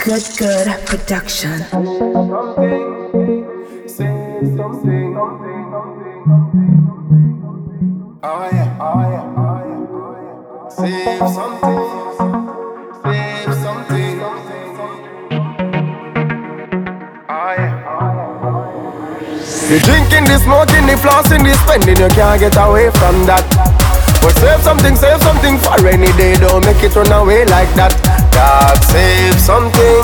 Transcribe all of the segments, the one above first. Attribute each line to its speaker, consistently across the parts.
Speaker 1: Good production.
Speaker 2: Say something. Oh yeah. Save something. Oh yeah. The drinking, the smoking, the flossing, the spending, you can't get away from that. But save something for rainy day. Don't make it run away like that. God, save something.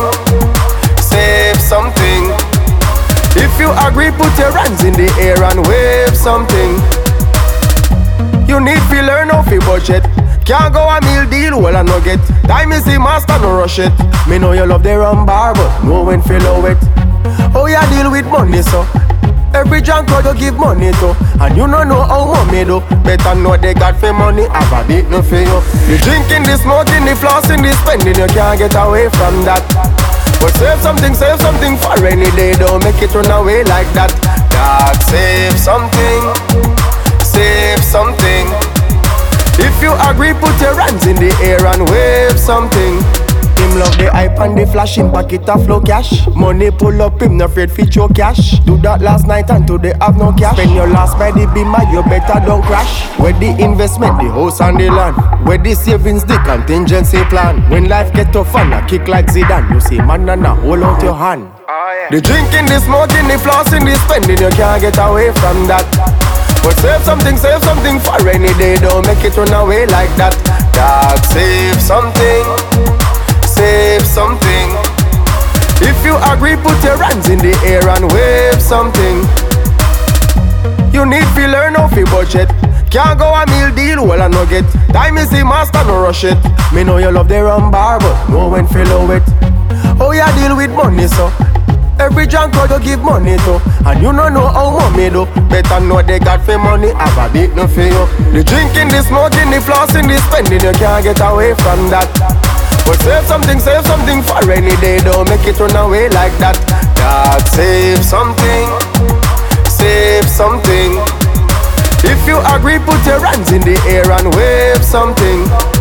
Speaker 2: If you agree, put your hands in the air and wave something. You need to learn how to budget. Can't go a meal deal, well I no get. Time is the master, no rush it. Me know you love the rum bar, but know when feel low it. Oh yeah, deal with money so. Every junk you give money to, and you don't know how money do. Better know they got for money, have a bit no for you. The drinking, the smoking, the flossing, the spending, you can't get away from that. But save something for rainy day. Don't make it run away like that. God, save something. If you agree, put your hands in the air and wave something. Him love the hype and the flash, him pocket a flow cash. Money pull up, him no afraid fit your cash. Do that last night and today have no cash. Spend your last by the beamer, you better don't crash. Where the investment, the house and the land. Where the savings, the contingency plan. When life get tough and a kick like Zidane, you say man and hold out your hand. The drinking, the smoking, the flossing, the spending, you can't get away from that. But save something for rainy day. Don't make it run away like that. God, save something. If you agree, put your hands in the air and wave something. You need to learn how to budget. Can't go a meal deal, well I no get. Time is the master, no rush it. Me know you love the rum bar, but know when feel low it. Oh yeah, deal with money so. Every junk you give money to, and you don't know how money do. Better know they got for money, have a bit no for you. The drinking, the smoking, the flossing, the spending, you can't get away from that. But save something for rainy day. Don't make it run away like that. God, save something. If you agree, put your hands in the air and wave something.